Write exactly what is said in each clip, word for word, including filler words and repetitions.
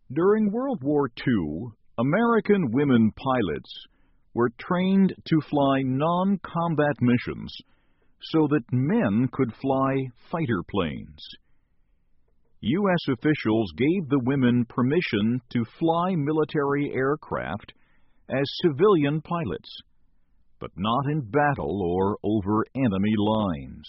During World War Two, American women pilots were trained to fly non-combat missions so that men could fly fighter planes. U S officials gave the women permission to fly military aircraft as civilian pilots, but not in battle or over enemy lines.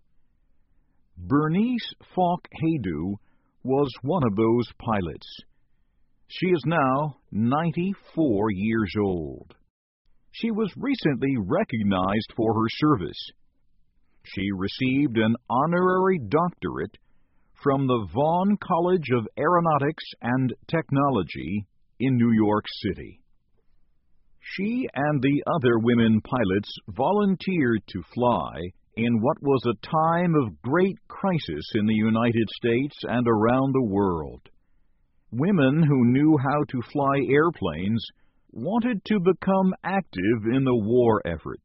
Bernice Falk Haydu was one of those pilots. She is now ninety-four years old. She was recently recognized for her service. She received an honorary doctorate from the Vaughn College of Aeronautics and Technology in New York City. She and the other women pilots volunteered to fly in what was a time of great crisis in the United States and around the world. Women who knew how to fly airplanes wanted to become active in the war effort.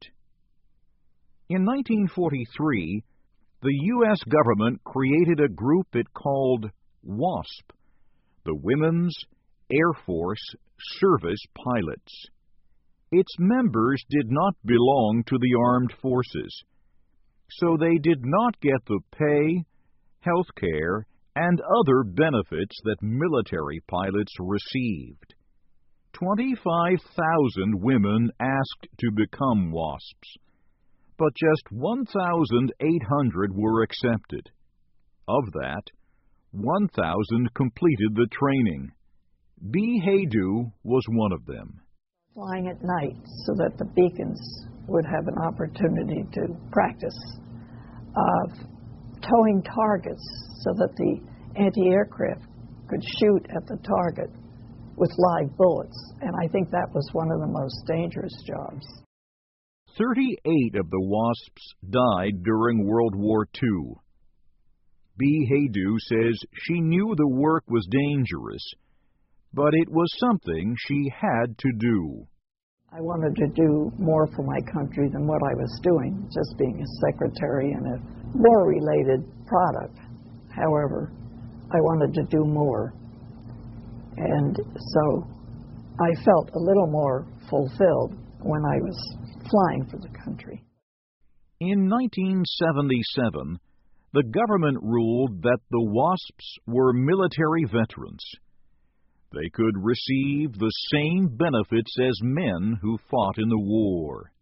In nineteen forty-three, the U S government created a group it called WASP, the Women's Air Force Service Pilots. Its members did not belong to the armed forces, so they did not get the pay, health care, and other benefits that military pilots received. twenty-five thousand women asked to become WASPs, but just one thousand eight hundred were accepted. Of that, one thousand completed the training. Bee Haydu was one of them. Flying at night so that the beacons would have an opportunity to practice, of towing targets so that the anti-aircraft could shoot at the target with live bullets, and I think that was one of the most dangerous jobs. Thirty-eight of the WASPs died during World War Two. Bee Haydu says she knew the work was dangerous, but it was something she had to do. I wanted to do more for my country than what I was doing, just being a secretary in a war-related product. However, I wanted to do more. And so I felt a little more fulfilled when I was flying for the country. In nineteen seventy-seven, the government ruled that the WASPs were military veterans. They could receive the same benefits as men who fought in the war.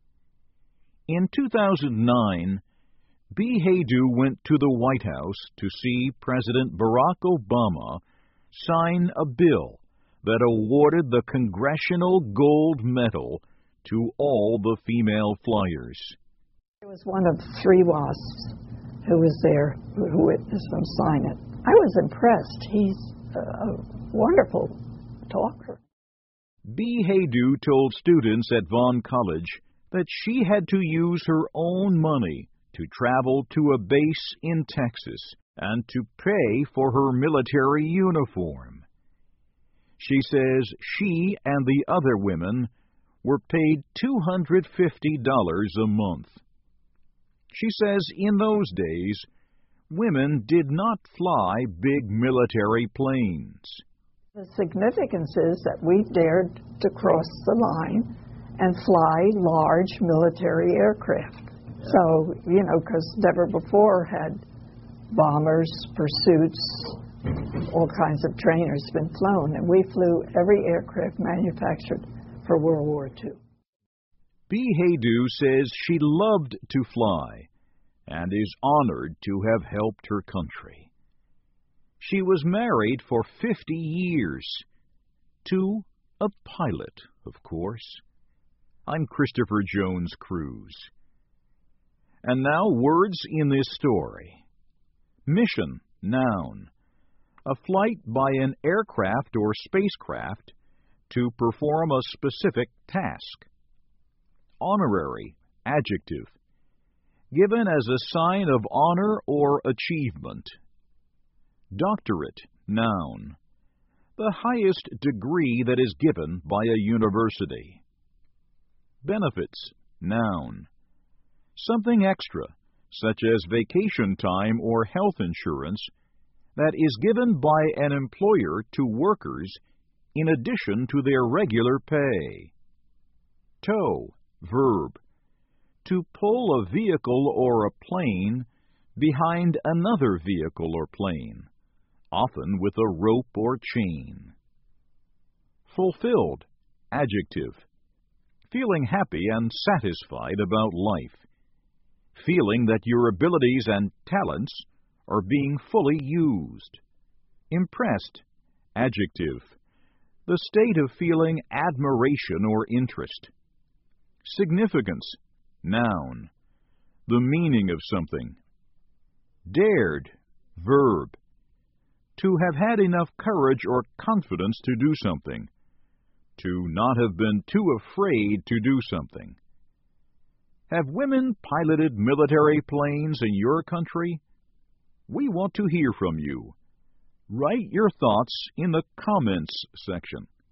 In two thousand nine, Bee Haydu went to the White House to see President Barack Obama sign a bill that awarded the Congressional Gold Medal to all the female flyers. I was one of three WASPs who was there, who witnessed them sign it. I was impressed. He's a wonderful talker. Bee Haydu told students at Vaughn College that she had to use her own money to travel to a base in Texas and to pay for her military uniform. She says she and the other women were paid two hundred fifty dollars a month. She says in those days, women did not fly big military planes. The significance is that we dared to cross the line and fly large military aircraft. So, you know, because never before had bombers, pursuits, all kinds of trainers been flown, and we flew every aircraft manufactured for World War Two. Bee Haydu says she loved to fly and is honored to have helped her country. She was married for fifty years to a pilot, of course. I'm Christopher Jones Cruz. And now words in this story. Mission, noun. A flight by an aircraft or spacecraft to perform a specific task. Honorary, adjective. Given as a sign of honor or achievement. Doctorate, noun. The highest degree that is given by a university. Benefits, noun. Something extra, such as vacation time or health insurance, that is given by an employer to workers in addition to their regular pay. Tow, verb, to pull a vehicle or a plane behind another vehicle or plane, often with a rope or chain. Fulfilled, adjective, feeling happy and satisfied about life, feeling that your abilities and talents are being fully used. Impressed, adjective, the state of feeling admiration or interest. Significance, noun, the meaning of something. Dared, verb, to have had enough courage or confidence to do something, to not have been too afraid to do something. Have women piloted military planes in your country? We want to hear from you. Write your thoughts in the comments section.